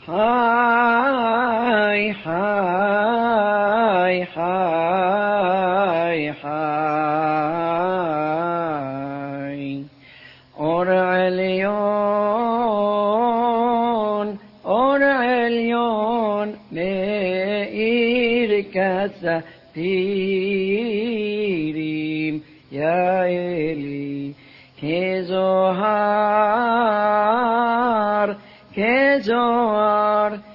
حي حي حي حي أورعليون مئيرك سفيريم يا إلي كزوار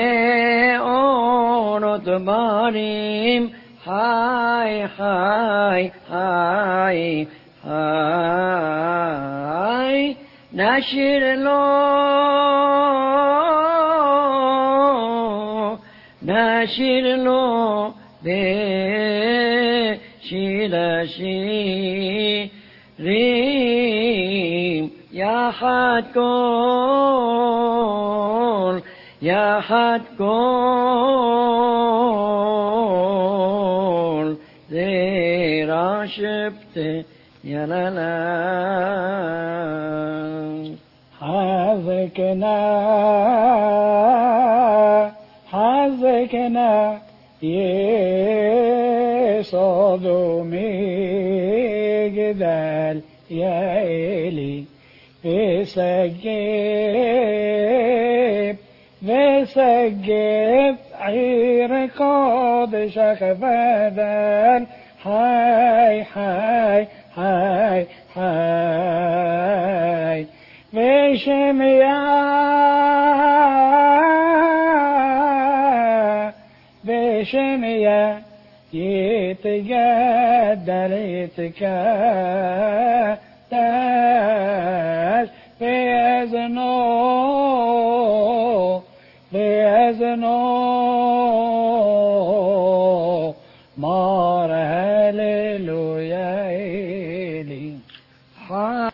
مئونت باريم حي حي حي حي نشر له بشيرشيريم يا حد كل زيرا شبت يا لا حذكنا يصعدوا مجدال يا إلي بسجب عير قاد شخفدان حي حي حي حي بشمية يتجدل بأذنه